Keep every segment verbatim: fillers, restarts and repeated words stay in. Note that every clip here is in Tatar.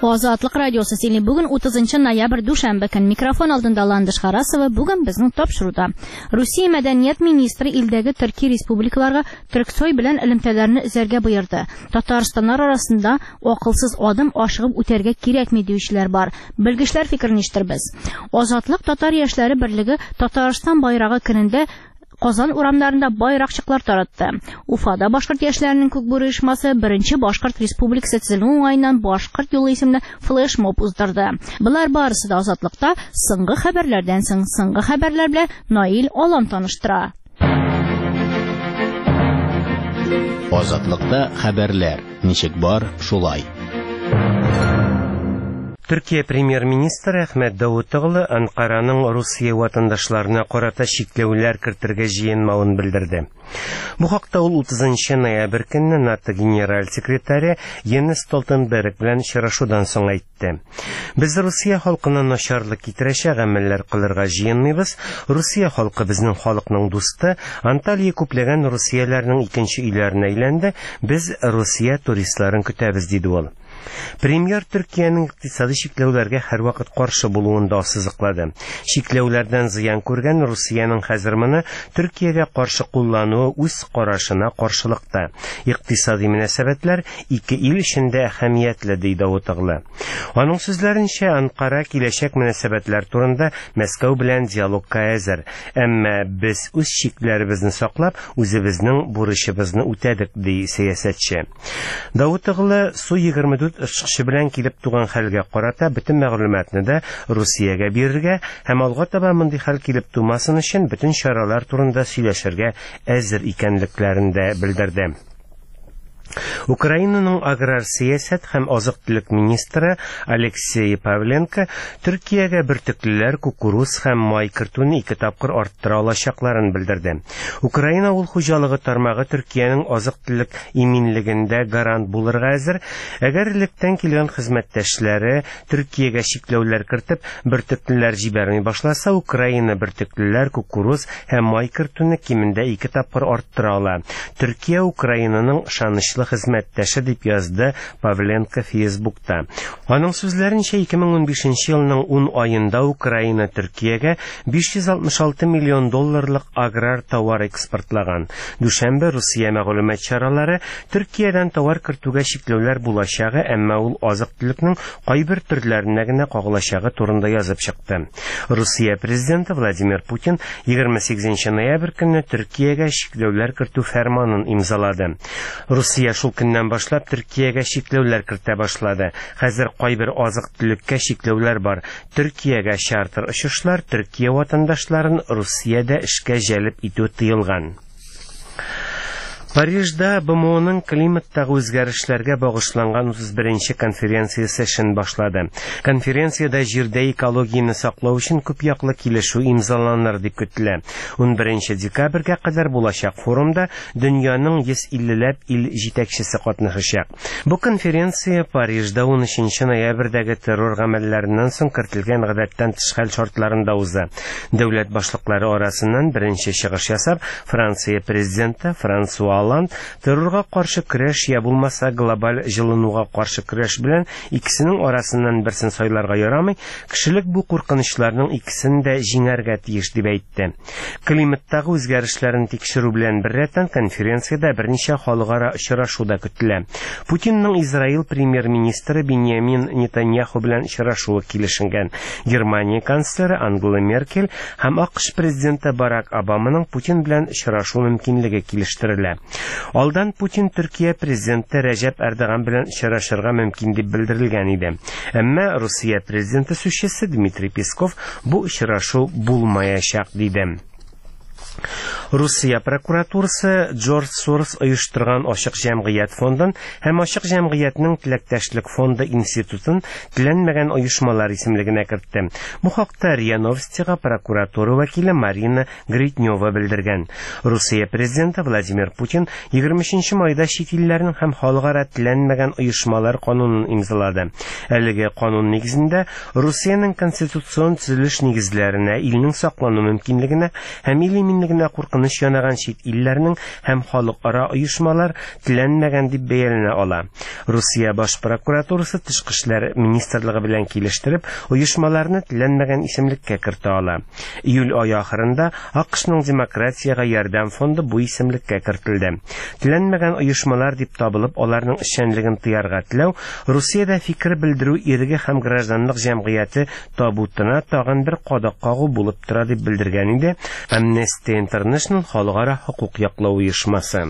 Азатлык радиосы сели бүген утызынчы ноябрь дүшәмбе көн микрофон алдында Ландыш Харасова бүген безнең тапшыруда. Русия мәдәният министры илдәге төрки республикаларга Төрксой белән элемтәләрне эзәргә боерды. Татарстаннар арасында акылсыз адым ашыгып үтәргә кирәкми диючеләр бар. Белгечләр фикерен ишеттербез. Азатлык татар яшьләре берлеге Татарстан байрагы көнендә Казан урамнарында байракчыклар таратты. Уфада башкорт яшьләренең күкбүре оешмасы беренче башкорт республикасы төзелү уңаеннан башкорт юлы исемле флешмоб уздырды. Булар барысы да Азатлыкта соңгы хәбәрләрдән соң соңгы хәбәрләр белән Наил Алан таныштыра. Азатлыкта хәбәрләр. Ничек бар, шулай. Төркия премьер-министры Әхмәт Давутоглы Анкараның Русия ватандашларына карата шикләүләр кертергә җыенмавын белдерде. Бу хакта ул утызынчы ноябрь көнне НАТО генераль секретаре Йенс Столтенберг белән очрашудан соң әйтте. Без Русия халкына начарлык китерәчәк гамәлләр кылырга җыенмыйбыз. Русия халкы безнең халыкның дусты. Анталия күпләгән русияләрнең икенче өйләренә әйләнде. Без Русия туристларын көтәбез, диде ул. Премьер Төркиянең икътисади шикләүләргә һәрвакыт каршы булуын да ассызыклады. Шикләүләрдән зыян күргән Русиянең хәзер моны Төркиягә каршы куллануы үз карашына каршылыкта. Икътисади мөнәсәбәтләр ике ил эчендә әһәмиятле, ди Давутоглы. Аның сүзләренчә, Анкара киләчәк мөнәсәбәтләр турында Мәскәү белән диалогка әзер. Әмма без үз шикләребезне саклап, үзебезнең бурычыбызны үтәдек, ди сәясәтче. Давутоглы Су егерме дүрт ышкычы белән килеп туган хәлгә карата бөтен мәгълүматны да Русиягә бирергә һәм алга таба мондый хәл килеп тумасын өчен бөтен чаралар турында сөйләшергә әзер икәнлекләрен дә белдерде. Украинаның аграр сәясәт һәм азык-төлек министры Алексей Павленко Төркиягә бөртеклеләр кукуруз һәм май кертүне ике тапкыр арттыра алачакларын белдерде. Украина ул хуҗалыгы тармагы Төркиянең азык-төлек иминлегендә гарант булырга әзер. Әгәр электән килгән хезмәттәшләре Төркиягә шикләүләр кертеп, бөртеклеләр җибәрми башласа, Украина бөртеклеләр кукуруз һәм май кертүне кимендә ике тапкыр арттыра ала. Төркия Украинаның шанычлы хезмәттәше, дип язды Павленко Фейсбукта. Аның сүзләренчә, ике мең унбишенче елның ун аенда Украина Төркиягә биш йөз алтмыш алты миллион долларлык аграр товар экспортлаган. Дүшәмбе Русия мәгълүмат чаралары Төркиядән товар кертүгә шикләүләр булачагы, әмма ул азык-төлекнең кайбер төрләренә генә кагылачагы турында язып чыкты. Русия президенты Владимир Путин егерме сигезенче ноябрь көнне Төркиягә шикләүләр кертү фәрманын имзалады. Русия шул көннән башлап Төркиягә шикләүләр кертә башлады. Хәзер кайбер азык-төлеккә шикләүләр бар. Төркиягә чартер очышлар, Төркия ватандашларын Русиядә эшкә җәлеп итү тыелган. Парижда БМОның климаттагы үзгәрешләргә багышланган утыз беренче конференциясе эшен башлады. Конференциядә җирдә экологияны саклау өчен күп яклы килешү имзаланыр дип көтелә. унберенче декабрьгә кадәр булачак форумда дөньяның йөз иллеләп ил җитәкчесе катнашачак. Бу конференция Парижда унөченче ноябрьдәге террор гамәлләреннән соң кертелгән гадәттән тыш хәл шартларында узды. Дәүләт башлыклары арасыннан беренче чыгыш ясап, Франция президенты Франсуа Оланд террорга каршы көрәш я булмаса глобаль җылынуга каршы көрәш белән икесенең арасыннан берсен сайларга ярамый, кешелек бу куркынычларның икесен дә җиңәргә тиеш дип әйтте. Климаттагы үзгәрешләрне тикшерү белән беррәттән конференциядә берничә халыкара очрашу да көтелә. Путинның Израиль премьер-министры Беньямин Нетаньяху белән очрашуы килешенгән. Германия канцлеры Ангела Меркель һәм АКШ президенты Барак Обаманың Путин белән очрашу мөмкинлеге килештерелә. Алдан Путин Төркия президенты Рәҗәп Эрдоган белән очрашырга мөмкин дип белдерелгән иде. Әмма Русия президенты сүзчесе Дмитрий Песков бу очрашу булмаячак диде. Русия прокуратурасы Джордж Сорос оештырган Ачык җәмгыять фондын һәм Ачык җәмгыятьнең Теләктәшлек фонды институтын теләнмәгән оешмалар исемлегенә кертте. Бу хакта РИА Новостига прокуратура вәкиле Марина Гритнева белдергән. Русия президенты Владимир Путин егерме өченче майда чит илләрнең һәм халыкара теләнмәгән оешмалар канунын имзалады. Әлеге канун нигезендә Русиянең конституцион төзелеш нигезләренә, илнең саклану мөмкинлегенә һәм ил иминлегенә куркыныч янаган чит илләрнең һәм халыкара оешмалар теләнмәгән дип бәяләнә ала. Русия баш прокуратурасы тышкы эшләр министрлыгы белән килештереп, оешмаларны теләнмәгән исемлеккә кертә ала. Июль ае ахырында АКШның демократиягә ярдәм фонды бу исемлеккә кертелде. Теләнмәгән оешмалар дип табылып, аларның эшчәнлеген тыярга теләү Русиядә фикер белдерү ирге һәм гражданлык җәмгыяте табутына тагын бер кадак кагу булып тора дип белдергән иде Amnesty International халыкара хукук яклау оешмасы.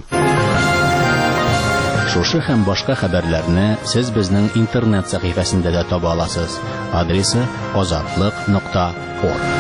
Шушы һәм башка хәбәрләрне сез безнең интернет сәхифәсендә дә таба аласыз. Адресы азатлык нокта орг.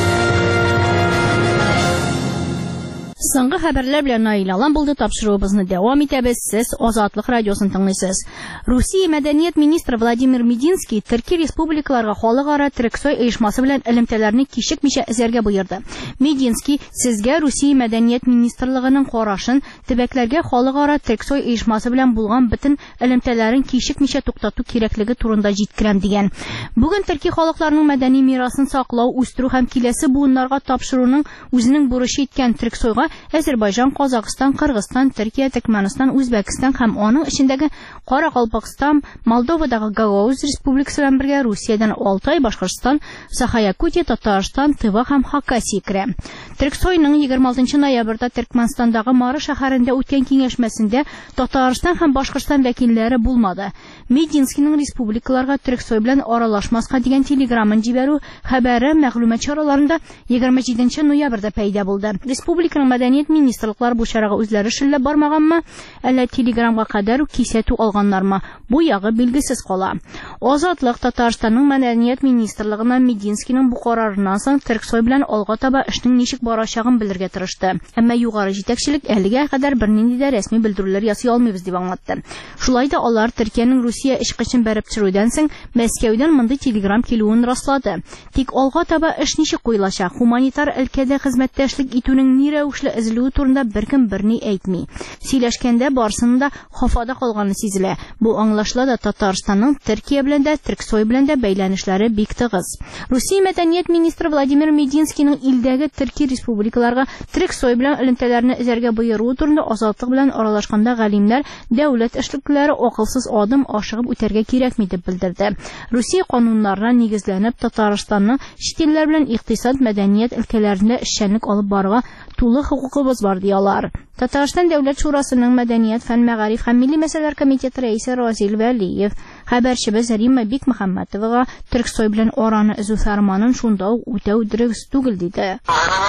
Соңгы хәбәрләр белән Наил Алан булды, тапшыруыбызны дәвам итәбез. Сез Азатлык радиосын тыңлыйсыз. Русия мәдәният министры Владимир Мединский Төрки республикаларга халыкара Трексой оешмасы белән элемтәләрне кичекмичә эзәргә боерды. Мединский сезгә Русия мәдәният министрлыгының карашын төбәкләргә халыкара Трексой оешмасы белән булган бөтен элемтәләрен кичекмичә туктату кирәклеге турында җиткерәм дигән. Бүген Төрки халыкларының мәдәни мирасын саклау, үстерү һәм киләсе буыннарга тапшыруның үзенең бурычы иткән Трексойга Азербайҗан, Казакстан, Кыргызстан, Төркия, Төркмәнстан, Үзбәкстан һәм аның эчендәге Каракалпакстан, Молдовадагы Гагаuz республикасы белән бергә Русиядән Алтай, Башкортстан, Саха-Якутия, Татарстан, Тыва һәм Хакасия керә. Трексойның егерме алтынчы ноябрьдә Төркмәнстандагы Мары шәһәрендә үткән киңәшмәсендә Татарстан һәм Башкортстан вәкилләре булмады. Мединскийның республикаларга Трексой белән аралашмаска дигән телеграммын җибәрү хәбәре мәгълүмат чараларында егерме җиденче ноябрьдә пәйда булды. Республиканың мәдәният министрлыклары бу чарага үзләре шилләп бармаганмы, әллә телеграмга кадәр кисәтү алганнармы? Бу ягы билгесез кала. Азатлык Татарстанның мәдәният министрлыгына Мединскийның бу карарыннан соң Трексой белән алга таба эшнең ничек барачагын белергә тырышты. Әмма югары җитәкчелек әлегә кадәр бернинди дә рәсми белдерүләр ясый алмыйбыз дип аңлатты. Шулай да алар Төркиянең Русия эшкачын бәреп төшерүдән соң Мәскәүдән мондый телеграм килүен раслады. Тик алга таба эш ничек куелачак, гуманитар өлкәдә хезмәттәшлек итүнең ни рәвешле эзлүе турында беркем берни әйтми. Сөйләшкәндә барсында хафада калганы сизелә. Бу аңлашыла да Татарстанның Төркия белән дә, Трексой белән дә бәйләнешләре бик тыгыз. Русия мәдәният министры Владимир Мединскийның илдәге Төрки республикаларга Трексой белән элемтәләрне эзәргә боеруы турында Азатлык белән аралашканда галимнәр дәүләт эшлеклеләре акылсыз адым ашыгып үтәргә кирәкми дип белдерде. Русия кануннарына нигезләнеп Татарстанның чит илләр белән икътисад, мәдәният өлкәләрендә эшчәнлек алып барырга тулы хукукыбыз бар диялар. Татарстан Дәүләт Шурасының мәдәният, фән, мәгариф һәм милли мәсьәләләр комитеты рәисе Разил Вәлиев хәбәрчебез Римма Бикмөхәммәтовага Төрксой белән араны өзү фәрманын шунда ук үтәү дөрес түгел диде.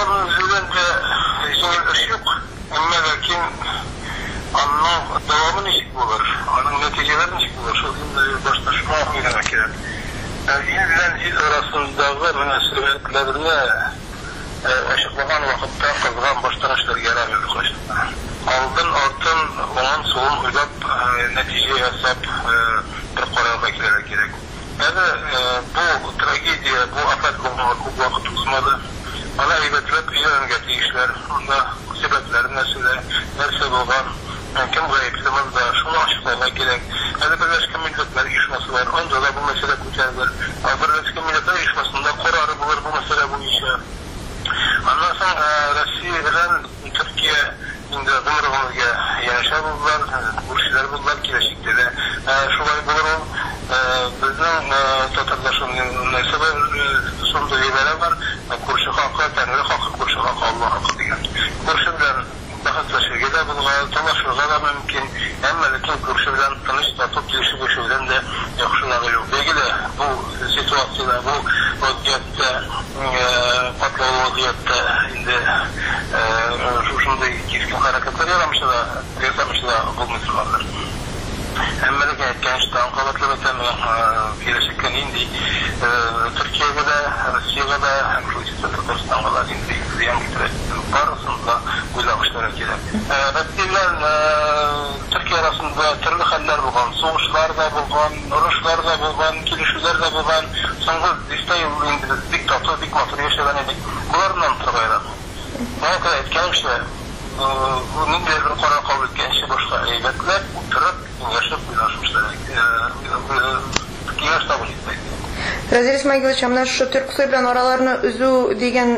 Ашыкланган вакытта кызган баштан эшләр ярамый кылышты. Алдан артын онан соң уйлап нәтиҗә ясап бер карарга килергә кирәк. Әгә бу трагедия, бу афат булганга күп вакыт узмады. Аны әйбәтләп өйрәнгән тиешләр, анда сәбәпләр нәрсәләр, нәрсә булган, кем гаепле монда, шуны ачыкларга кирәк. Әле Берләшкән Милләтләр оешмасы бар, анда да бу мәсьәлә күтәрелер. Берләшкән Милләтләр оешмасында карары булыр бу мәсьәлә буенча. Ondan sonra Rusya bilen Türkiye indi gümrüğümüzge yanışa buldular, kurşiler buldular, kileşikte de. Şulay bulur bizden Tatarlaşının neyse sonunda yemeler var. Kurşi hakkı, Tanrı hakkı, kurşi hakkı, Allah hakkı diyen. Kurşi bilen daha taşırge de bulgar, tanışırga da mümkün. Ama lakin kurşi bilen tanış tatıp girişi bu şeyden de yakışınağı yok. Belki de bu situasyada, bu vaziyette patlağı vaziyette indi şunday keskin hareketler yaramışı da, yasamışı da bulmuşlardır. Ama lakin etkenişte ankalatlı ve temin gelişikten indi Türkiye'de de, Rusya'da da, Rusya'da Tataristan'da da indi ziyan getirir. Barısında uylamışlara gerek. Raddiler Türkiye arasında türlü haller bulgan, soğuşlar da bulgan, uruşlar da bulgan, kilişüler de bulgan, soңғы десте yıl indi diktatör, diktatör yaşayan edik. Bunlardan tırgaylar. Bana kadar etkenmişler, bu ninde bir karar kabul etkenişi başka eybetler, oturup yaşayıp uylaşmışlar. Kiyas da bu gitmeydi. Разил Исмәгыйлович, менә шу Төрксой белән араларны үзү дигән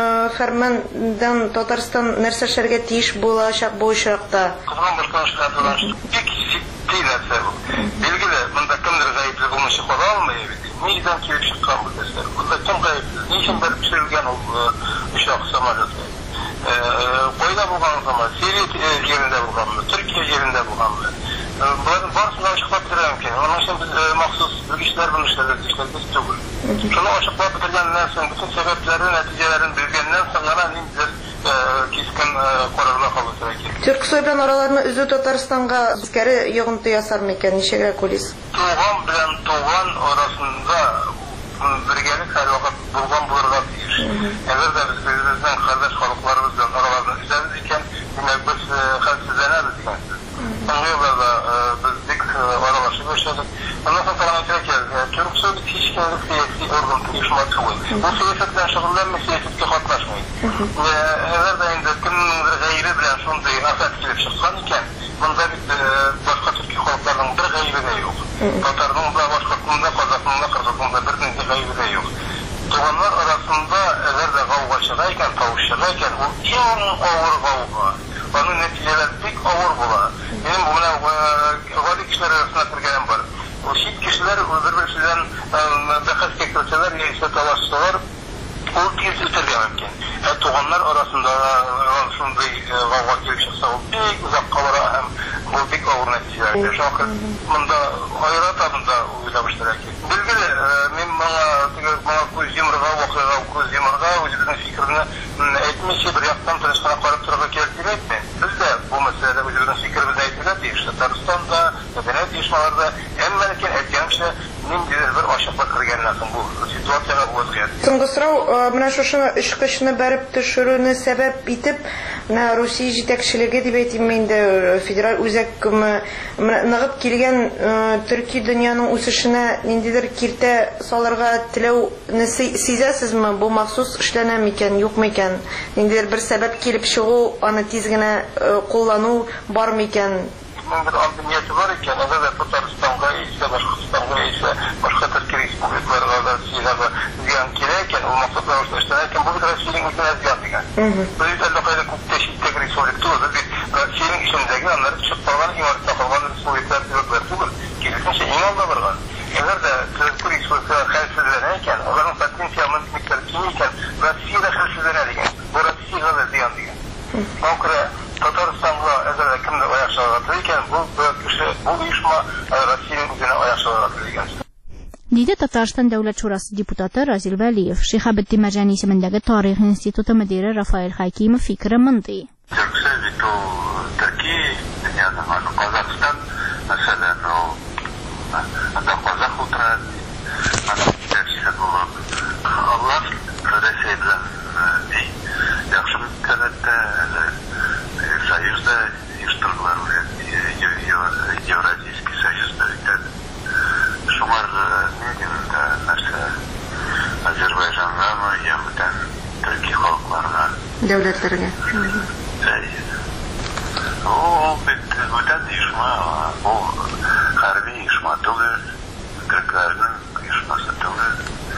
фәрмандан Татарстан нәрсә эшләргә тиеш булачак бу очракта? Кызган башкалаштырдан бик җитди нәрсә бу. Билгеле, монда кемдер гаепле булмышы кала алмый бит. Нидән килеп чыккан бу нәрсә? Монда кем гаепле? Ничек бер пешерелгән ул очрак самолеты? Кайда булган заман? Сирия җирендә булганмы? Төркия җирендә булганмы? Булар барысына ачыклап бирә мөмкин. Аның өчен без махсус белгечләр белән эшләргә тиешбез түгел. Шуны ачыклап биргәннән соң, bütün сәбәпләрен, нәтиҗәләрен белгәннән соң гына ниндидер кискен карарга кабул итәргә. Төрксой белән араларны үзү Татарстанга искәре йогынты ясармы икән? Ничегрәк уйлыйсыз? Туган белән туган арасында бергәлек һәрвакыт булган булырга тиеш. Әгәр дә без безнең кардәш халыкларыбыз белән араларны үзәбез икән, димәк без хәлсезләнәбез икән. Аңлыйларда без бик аралашып яшәдек. Аннан соң караңгы килде. Төрксой бит һич кемгә сәяси орган оешма түгел. Бу сәясәт белән шөгыльләнмәй, сәясәткә катнашмый. Әгәр дә инде кемнеңдер гаебе белән шундый афат килеп чыккан икән, монда бит башка төрки халыкларның бер гаебе дә юк. Татарның да, башкортның да, казакның да, кыргызның да бер нинди гаебе дә юк. Туганнар арасында әгәр дә гауга чыга икән, тавыш чыга икән, ул иң авыр гауга. Аның нәтиҗәләре бик авыр була. Минем бу менә гади кешеләр арасында күргәнем бар. Ул чит кешеләр бер-берсеннән бәхәскә керсәләр, яисә талашсалар, ул тиз үтәргә мөмкин. Ә туганнар арасында шундый гауга килеп чыкса, ул бик озакка бара һәм бу бик авыр нәтиҗәләр. Шуңа монда айратабында уйлап эшләргә кирәк. Билгеле, мин моңа теге моңа күз йомырга, вакыйга күз йомырга, үзебезнең фикерне әйтмичә бер яктан тырышкана карап торырга кирәк дип әйтмим. Без дә бу мәсьәләдә үзебезнең фикеребезне әйтергә тиеш. Татарстанда, мәдәният оешмаларында, әмма ләкин әйткәнчә, ниндидер бер ачыклык кергәннән соң бу ситуациягә вазгыять. Соңгы сорау, менә шушы очкычны бәреп төшерүне сәбәп итеп, менә Русия җитәкчелеге дип әйтим инде, федераль үзәк ныгып килгән төрки дөньяның үсешенә ниндидер киртә салырга теләүне сизәсезме? Бу махсус эшләнәме икән, юкмы икән? Ниндидер бер сәбәп килеп чыгу, аны тиз генә куллану бармы икән? Бер андынияты бар икән, әгәр дә Татарстанга, яисә Башкортстанга, яисә башка төрки республикаларга да Россиягә зыян килә икән, ул максат рәвештә эшләнә икән, бу бит Россиянең үзенә зыян дигән. Без әллә кайда күптә читтәге республикалар, бит Россиянең ичендәге, аннары чыгып калган, иң калган республикалар түгел, киресенчә иң алда барган. Әгәр дә төрки республикалар хәлсезләнә икән, аларның потенциал мөмкинлекләре киң икән, Россия хәлсезләнә дигән, бу Россиягә да зыян дигән. Шуңа Татарстанга әгәр дә кемдер аяк чалырга икән, бу кеше, бу оешма Россиянең үзенә аяк чалырга дигән. Диде Татарстан Дәүләт шурасы депутаты Разил Вәлиев. Шиһабетдин Мәрҗән исемендәге Тарих институты мөдире Рафаэль Хакимов фикере мондый. Төркия бит ул Төркия, дөньяның Казакстан, мәсәлән, ул анда казак утыра, анда җитәкчелек булып, алар Россия белән яхшы мөнәсәбәттә, Союзда оештырдылар, Евразийский союзда итә. Шуңар нәрсә Азербайҗангамы, ягъни төрки халыкларга, дәүләтләргә. Ул бит бүтән оешма, ул хәрби оешма түгел, төркләрнең оешмасы түгел.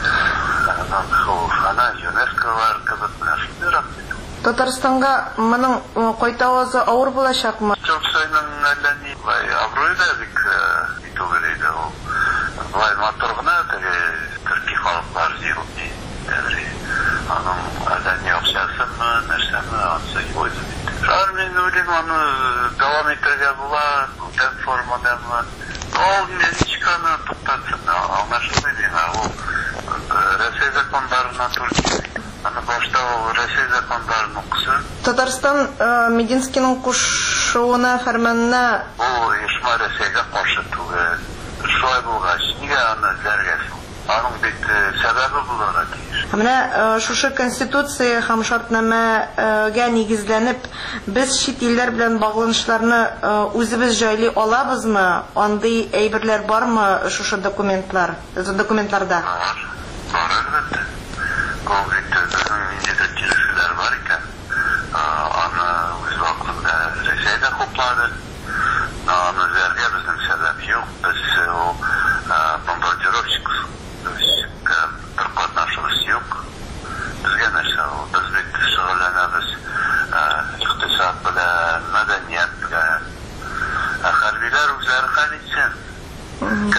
Ана ЮНЕСКО-лар кебек нәрсәләр. Татарстанга моның кайта авызы авыр булачакмы? Төрксойның әллә ни абруйда бик түгел иде ул. Вай матургына теге төрки халыклар җыелды. Аның әллә ни акчасымы, нәрсәме, ансы юк. Шар мин уйлыйм, аны дәвам итәргә була, бүтән формадамы. Ул ничканы туктатсын, аңлашылмый миңа. Ул Россия закондарына Түркия. Аны башта ул Россия закондарын укысын. Татарстан Мединскийның кушуына, фәрманына ул оешма Россиягә каршы түгел. Шулай булгач, нигә аны эзләргә? Аның бит сәбәбе булырга тиеш. Менә шушы конституция һәм шартнамәгә нигезләнеп, без чит илләр белән багланышларны үзебез җайлый алабызмы? Андый әйберләр бармы шушы документлар, документларда? Бар, әлбәттә. Ул бит безнең ниндидер килешүләр бар икән. Аны үз вакытында Россиядә хуплады. Аны эзләргә безнең сәбәп юк. Без ул бомбардировщик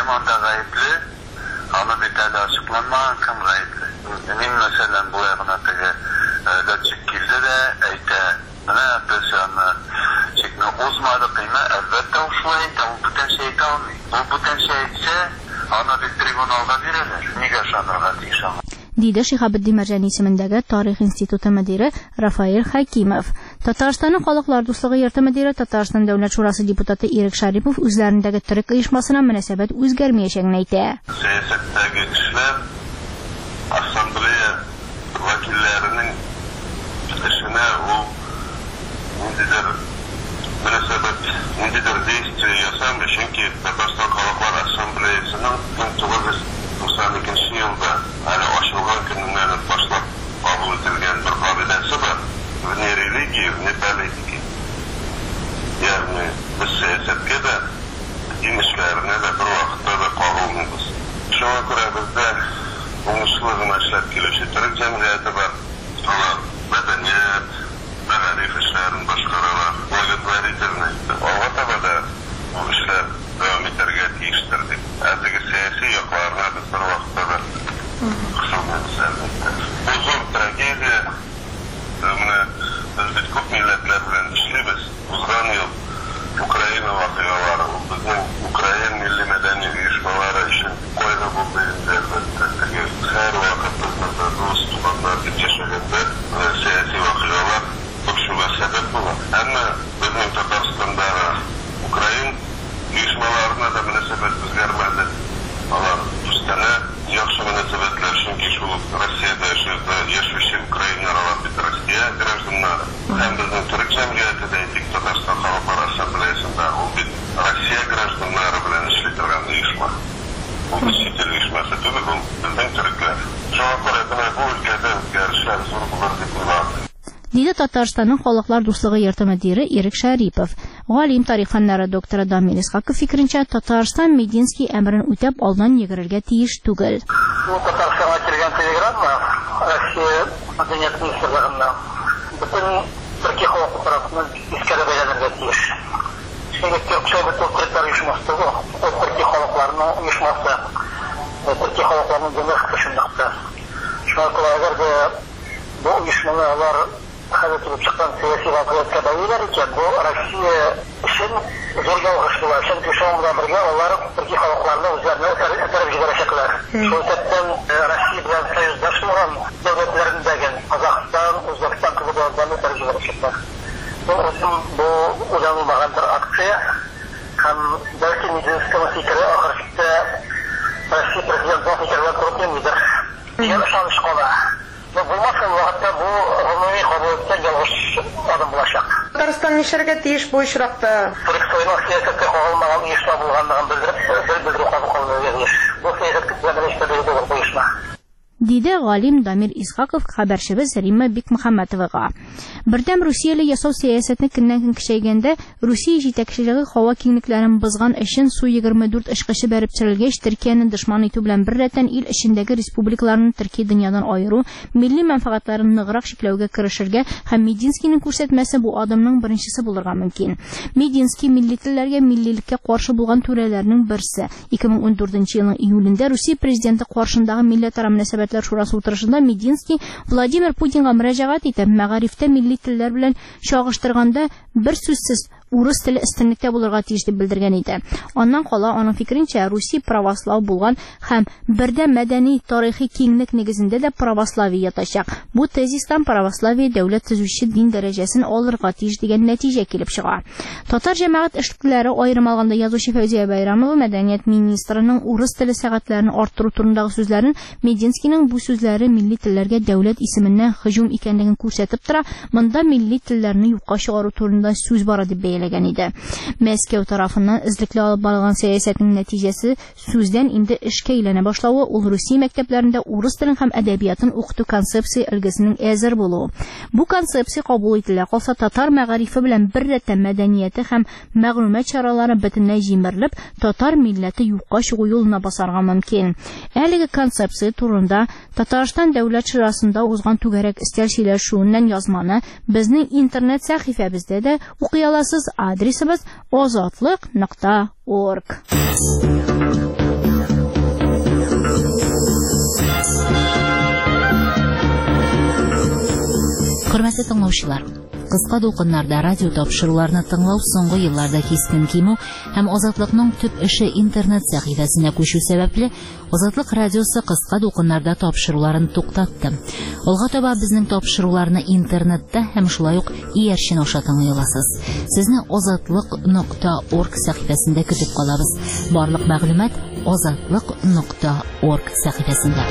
kim anda gayipli, ama bir tane açıklanmayan kim gayipli. Benim mesela bu yakınatı Latçık kilde de eyte, ne yapıyorsa ama çıkma uzmanı kıyma, elbette o şu eyte, o bütün şey kalmıyor. O bütün şey ise ana bir tribunalda verilir. Niye şanırlar diyeceğim. Диде Шихабетдин Мәрҗани исемендәге Тарих институты мөдире Рафаэль Хакимов. Татарстанның халыклар дуслыгы йорты мөдире, Татарстан дәүләт шурасы депутаты Ирек Шарипов үзләрендәге төрек оешмасына мөнәсәбәт үзгәрмәячәген әйтә. Сәясәттәге кешеләр ассамблея вәкилләренең эшенә ул ниндидер мөнәсәбәт, ниндидер действие ясамый, чөнки Татарстан халыклар ассамблеясының мең тугыз йөз туксан икенче елда әле ачылган көннән башлап кабул ителгән бер кагыйдәсе бар. Вне религии, вне политики. Ягъни без сәясәткә дә, дин эшләренә дә бер вакытта да кагылмыйбыз. Шуңа күрә бездә уңышлы гына эшләп килүче төрек җәмгыяте бар. Алар мәдәният, мәгариф эшләрен башкаралар, благотворительность. Алга таба да бу эшләр дәвам итәргә тиештер дип. Әлеге сәяси якларына без бер вакытта да кысылмыйбыз. Бу зур трагедия. Менә без бит күп милләтләр белән эшлибез. Узган ел Украина вакыйгалары, безнең Украин милли мәдәни оешмалары өчен кайгы булды инде. Һәр вакыт безнең дус туганнар дип яшәгәндә сәяси вакыйгалар күп шуңа сәбәп була. Әмма безнең Татарстандагы Украин оешмаларына да мөнәсәбәт үзгәрмәде. Алар үстәнә яхшы мөнәсәбәтләр, чөнки шул Россиядә яшәүче украиннар бит Россия гражданнары. Һәм безнең төрек җәмгыяте дә Татарстан халыклар ассамблеясында ул бит Россия гражданнары белән эшли торган оешма. Ул чит ил оешмасы түгел, ул безнең төрекләр. Шуңа күрә бу өлкәдә үзгәрешләр зур булыр дип уйлыйм. Диде Татарстанның халыклар дуслыгы йорты мөдире Ирек Шарипов. Галим тарих фәннәре докторы Дамир Исхаков фикеренчә, Татарстан Мединский әмерен үтәп алдан йөгерергә тиеш түгел. Бу Татарстанга килгән телеграмма Россия мәдәният министрлыгыннан бөтен Төркия халкы тарафыннан искәреп бәяләргә тиеш. Шуңа Төркия бөтен Төркия оешмасы бу, Төркия халыкларының оешмасы, Төркия халыкларының җәмгыяте кешеләрендә. Шуңа күрә әгәр дә бу оешмалар хәзер килеп чыккан сәяси вакыйгаларга бәйләр икән, бу Россия өчен зур ялгышлык, чөнки шуңа белән бергә алар Төркия халыкларының үзләренә этәреп җибәрәчәкләр. Шул сәттән Россия белән союздаш булган дәүләтләрендәге Казакстан, Үзбәкстан кебегәләрне этәреп җибәрәчәкләр. Бу бу уйланылмаган бер акция һәм бәлки Мединскийның фикере ахырында Россия президенты фикерен турып йөрмидер. Ягъни шаныш кала. Бу булмаса вакытта бу гомуми кабуллыкка ялгыш адым булачак. Татарстан нишәргә тиеш бу очракта? Төрек союзының сәясәткә кагылмаган оешма булганлыгын белдереп, белдерү кабул кылынды. Бу сәясәткә бәйле бу оешма. Диде галим Дамир Исхаков хәбәрчебез Римма Бикмөхәммәтовага. Бердәм Русияле ясау сәясәтне көннән-көн көчәйгәндә, Русия җитәкчелеге һава киңлекләрен бозган өчен Су егерме дүрт очкычы бәреп төшерелгәч, Төркияне дошман итү белән беррәттән ил эчендәге республикаларны Төркия дөньядан айыру, милли мәнфәгатьләрен ныграк шикләүгә керешергә һәм Мединскийның күрсәтмәсе бу адымның беренчесе булырга мөмкин. Мединский милли телләргә, милливлеккә каршы булган түрәләрнең берсе. ике мең ундүртенче елның июлендә Русия президенты каршындагы милләтара мөнәсәбәтләр шурасы утырышында Мединский Владимир Путинга мөрәҗәгать итеп, мәгарифтә милли телләр белән чагыштырганда бер сүзсез урыс теле өстенлектә булырга тиеш дип белдергән иде. Аннан кала аның фикеренчә, Русия православ булган һәм бердә мәдәни, тарихи киңлек нигезендә дә православие ятачак. Бу тезистан православие дәүләт төзүче дин дәрәҗәсен алырга тиеш дигән нәтиҗә килеп чыга. Татар җәмәгать эшлекләре аерым алганда язучы Фәүзия Байрамова мәдәният министрының урыс теле сәгатьләрен арттыру турындагы сүзләрен Мединскийның бу сүзләре милли телләргә дәүләт исеменнән һөҗүм икәнлеген күрсәтеп тора, монда милли телләрне юкка чыгару турында сүз бара дип бәяләгән иде. Мәскәү тарафыннан эзлекле алып барылган сәясәтнең нәтиҗәсе сүздән инде эшкә әйләнә башлавы, ул Русия мәктәпләрендә урыс телен һәм әдәбиятын укыту концепция өлгесенең әзер булуы. Бу концепция кабул ителә калса, татар мәгарифе белән беррәттән мәдәнияте һәм мәгълүмат чаралары бөтенләй җимерелеп, татар милләте юкка чыгу юлына басарга мөмкин. Әлеге концепция турында Татарстан дәүләт шурасында узган түгәрәк истәл сөйләшүеннән язманы безнең интернет сәхифәбездә дә укый аласыз. Адресыбыз озатлык нокта орг. Хөрмәтле тыңлаучылар, кыска дулкыннарда радио тапшыруларны тыңлау соңгы елларда кискен кимү һәм Азатлыкның төп эше интернет сәхифәсенә күчү сәбәпле Азатлык радиосы кыска дулкыннарда тапшыруларын туктатты. Алга таба безнең тапшыруларны интернетта һәм шулай ук иярчен аша тыңлый аласыз. Сезне азатлык нокта орг сәхифәсендә көтеп калабыз. Барлык мәгълүмат азатлык нокта орг сәхифәсендә.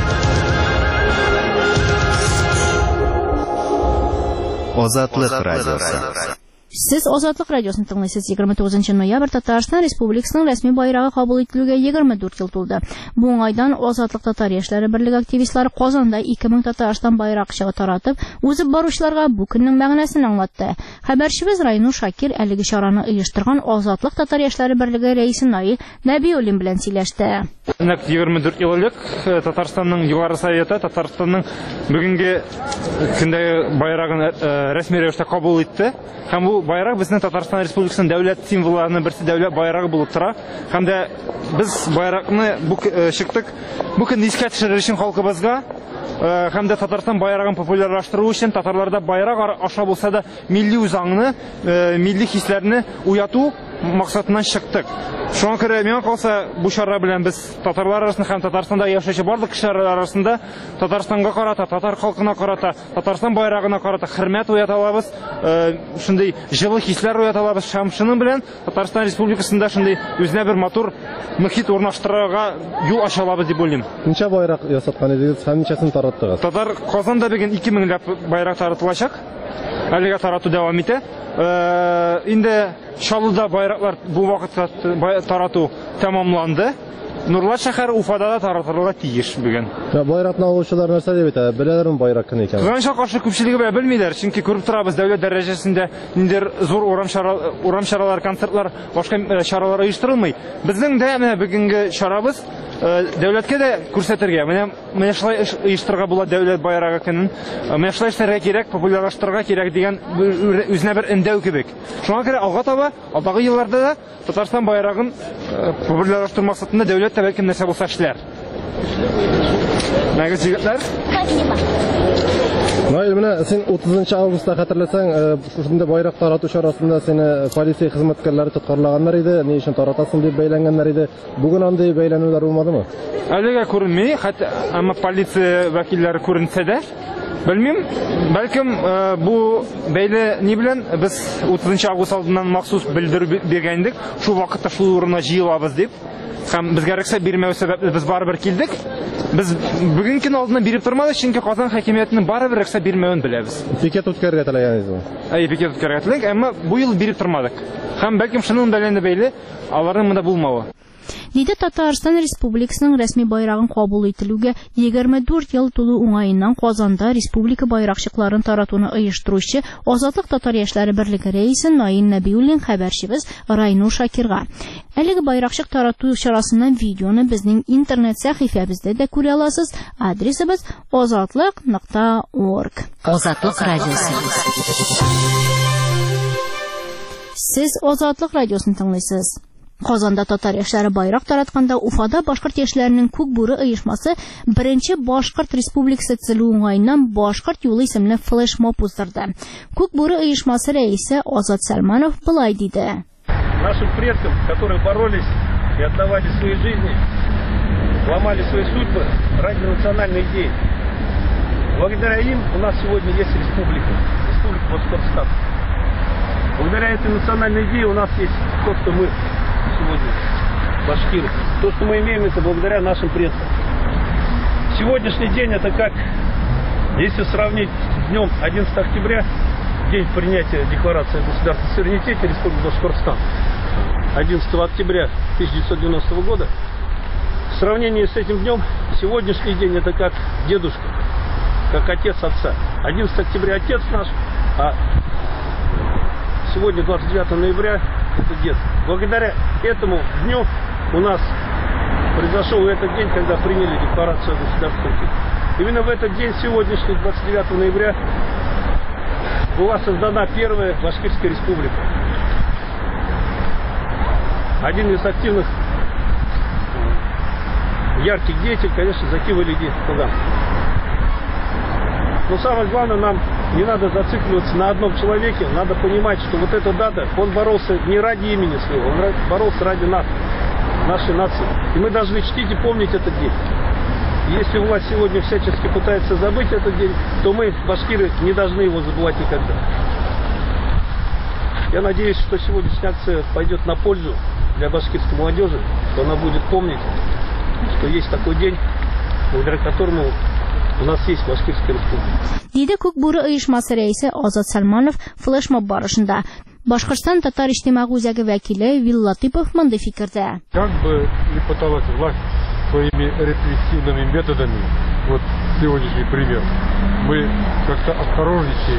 Азатлык радиосы. Сез Азатлык радиосын тыңлыйсыз. егерме тугызынчы ноябрь Татарстан Республикасының рәсми байрагы кабул ителүгә егерме дүрт ел тулды. Бу уңайдан Азатлык татар яшьләре берлеге активистлары Казанда ике мең Татарстан байракчыгы таратып, узып баручыларга бу көннең мәгънәсен аңлатты. Хәбәрчебез Райнур Шакир әлеге чараны оештырган Азатлык татар яшьләре берлеге рәисе Наи Нәбиуллин белән сөйләште. Нәкъ егерме дүрт ел элек Татарстанның Югары Советы Татарстанның бүгенге көндәге байрагын рәсми рәвештә кабул итте. Һәм бу байрак безнең Татарстан Республикасының дәүләт символларының берсе, дәүләт байрагы булып тора. Һәм дә без байракны бу чыктык. Бу көнне искә төшерер өчен халкыбызга һәм дә Татарстан байрагын популярлаштыру өчен татарларда байрак аша булса да милли үзаңны, милли хисләрне уяту максатыннан чыктык. Шуңа күрә миңа калса бу чара белән без татарлар арасында һәм Татарстанда яшәүче барлык кешеләр арасында Татарстанга карата, татар халкына карата, Татарстан байрагына карата хөрмәт уята алабыз, шундый җылы хисләр уята алабыз. Һәм шуның белән Татарстан Республикасында шундый үзенә бер матур мөхит урнаштырырга юл ача алабыз дип уйлыйм. Ничә байрак ясаткан идегез һәм ничәсен тараттыгыз? Татар Казанда бүген ике меңләп байрак таратылачак. Әлегә тарату дәвам итә. Инде Чаллыда байраклар бу вакытта тарату тәмамланды. Нурлат шәһәре Уфада да таратылырга тиеш бүген. Байракны алучылар нәрсә дип әйтә? Беләләрме байрак көн икән? Кызганча каршы күпчелеге белә белмиләр, чөнки күреп торабыз дәүләт дәрәҗәсендә ниндер зур урам чара, урам чаралар, концертлар, башка чаралар оештырылмый. Безнең дә менә бүгенге чарабыз дәүләткә дә күрсәтергә, менә менә шулай оештырырга була дәүләт байрагы көнен. Менә шулай эшләргә кирәк, популярлаштырырга кирәк дигән үзенә бер эндәү кебек. Шуңа күрә алга таба, алдагы елларда да Татарстан байрагын популярлаштыру максатында дәүләт тә бәлкем нәрсә булса эшләр. Мәгез җегетләр? Наил, менә син утызынчы августта хәтерләсәң, шунда байрак тарату чарасында сине полиция хезмәткәрләре тоткарлаганнар иде, ни өчен таратасың дип бәйләнгәннәр иде. Бүген андый бәйләнүләр булмадымы? Әлегә күренми, хәтта әмма полиция вәкилләре күренсә дә, белмим, бәлкем бу бәйле ни белән без утызынчы август алдыннан махсус белдерү биргәндек, шу вакытта шул урынга җыелабыз дип. Һәм безгә рөхсәт бирмәү сәбәпле без барыбер килдек. Без бүген көн алдына биреп тормадык, чөнки Казан хакимиятенең барыбер рөхсәт бирмәвен беләбез. Пикет үткәрергә теләгәнсезме? Әй, пикет үткәрергә теләк, әмма бу ел биреп тормадык. Һәм бәлкем шуның белән дә бәйле аларның монда булмавы. Диде Татарстан Республикасының рәсми байрагын кабул ителүгә егерме дүрт ел тулу уңаеннан Казанда республика байракчыкларын таратуны оештыручы Азатлык татар яшьләре берлеге рәисе Наи Нәбиуллин хәбәрчебез Райнур Шакирга. Әлеге байракчык тарату чарасыннан видеоны безнең интернет сәхифәбездә дә күрә аласыз. Адресыбыз азатлык нокта орг. Азатлык радиосы. Сез Азатлык радиосын тыңлыйсыз. Казанда татар яшьләре байрак таратканда Уфада башкорт яшьләренең Күк бүре оешмасы беренче Башкорт Республикасы төзелү уңаеннан Башкорт юлы исемле флешмоб уздырды. Күк бүре оешмасы рәисе Азат Сәлманов былай диде. Нашим предкам, которые боролись и отдавали свои жизни, ломали свои судьбы ради национальной идеи. Благодаря им у нас сегодня есть республика, республика Башкортостан. Благодаря этой национальной идее у нас есть то, что мы сегодня башкиры. То, что мы имеем, это благодаря нашим предкам. Сегодняшний день это как, если сравнить с днем одиннадцатого октября, день принятия декларации о государственном суверенитете Республики Башкортостан, одиннадцатого октября тысяча девятьсот девяностого года, в сравнении с этим днем, сегодняшний день это как дедушка, как отец отца. одиннадцатого октября отец наш, а сегодня двадцать девятого ноября это дед. Благодаря этому дню у нас произошел этот день, когда приняли декларацию о государственном. Именно в этот день, сегодняшний двадцать девятого ноября, была создана первая Башкирская республика. Один из активных, ярких деятелей, конечно, Заки Валиди Куган. Но самое главное, нам Не надо зацикливаться на одном человеке. Надо понимать, что вот эта дата, он боролся не ради имени своего, он боролся ради нас, нашей нации. И мы должны чтить и помнить этот день. Если власть сегодня всячески пытается забыть этот день, то мы, башкиры, не должны его забывать никогда. Я надеюсь, что сегодняшняя акция пойдет на пользу для башкирской молодежи, что она будет помнить, что есть такой день, благодаря которому у нас есть Башкирская республика. Диде Күкбуры оешмасы рәисе Азат Салманов флешмоб барышында. Башкортстан татар иҗтимагый үзәге вәкиле Вил Латипов мондай фикердә. Как бы ни пыталась власть своими репрессивными методами, вот сегодняшний пример, мы как-то осторожничаем.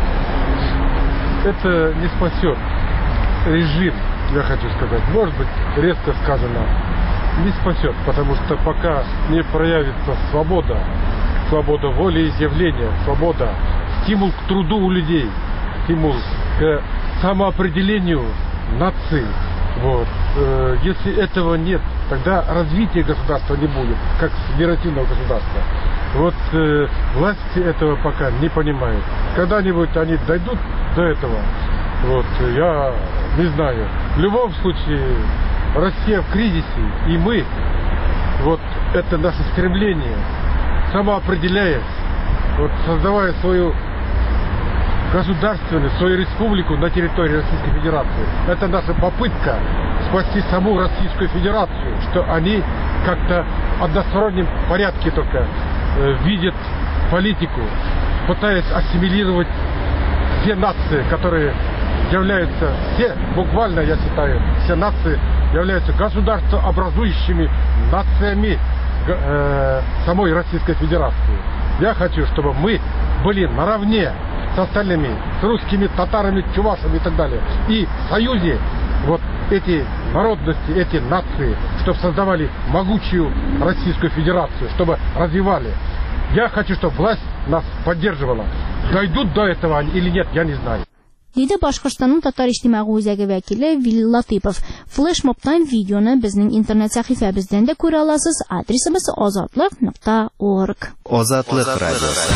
Это не спасет режим, я хочу сказать. Может быть, резко сказано, не спасет, потому что пока не проявится свобода, свобода волеизъявления, свобода, стимул к труду у людей, стимул к самоопределению нации. Вот. Если этого нет, тогда развития государства не будет, как федеративного государства. Вот э, власти этого пока не понимают. Когда-нибудь они дойдут до этого, вот, я не знаю. В любом случае, Россия в кризисе, и мы, вот это наше стремление, самоопределяясь, вот, создавая свою государственную, свою республику на территории Российской Федерации. Это наша попытка спасти саму Российскую Федерацию, что они как-то в одностороннем порядке только э, видят политику, пытаясь ассимилировать все нации, которые являются, все, буквально я считаю, все нации являются государствообразующими нациями э, самой Российской Федерации. Я хочу, чтобы мы были наравне с остальными, с русскими, татарами, чувашами и так далее. И в союзе вот эти народности, эти нации, чтобы создавали могучую Российскую Федерацию, чтобы развивали. Я хочу, чтобы власть нас поддерживала. Дойдут до этого они или нет, я не знаю. Диде Башкортстанның татар иҗтимагый үзәге вәкиле Вил Латипов. Флешмобтан видеоны безнең интернет сәхифәбездән дә күрә аласыз. Адресыбыз азатлык нокта орг. Азатлык радиосы.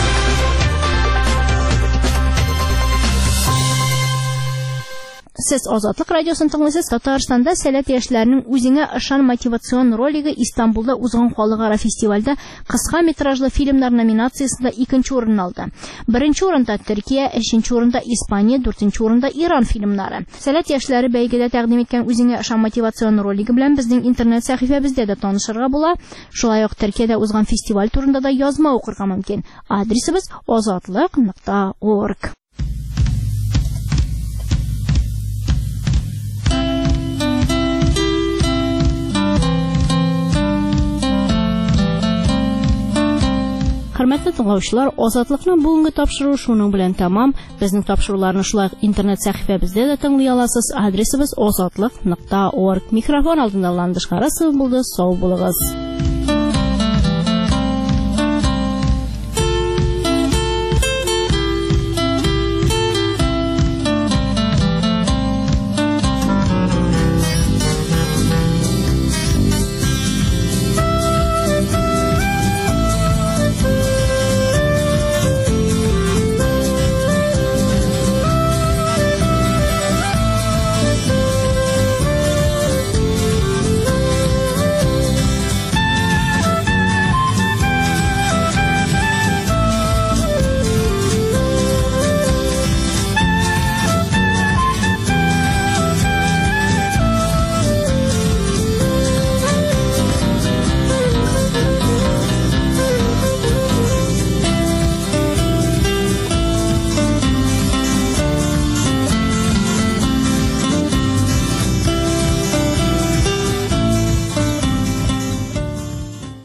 Сез Азатлык радиосын тыңлыйсыз. Татарстанда сәләт яшьләренең үзеңә ышан мотивацион ролиге Истанбулда узган халыкара фестивальдә кыска метражлы фильмнар номинациясендә икенче урын алды. Беренче урында Төркия, өченче урында Испания, дүртенче урында Иран фильмнары. Сәләт яшьләре бәйгедә тәкъдим иткән үзеңә ышан мотивацион ролиге белән безнең интернет сәхифәбездә дә танышырга була. Шулай ук Төркиядә узган фестиваль турында да язма укырга мөмкин. Адресыбыз азатлык нокта орг. Хөрмәтле тыңлаучылар, Азатлыкның бүгенге тапшыруы шуның белән тәмам. Безнең тапшыруларны шулай интернет сәхифәбездә дә тыңлый аласыз. Адресыбыз азатлык нокта орг. Микрофон алдында Ландыш Харасов булды. Сау булыгыз.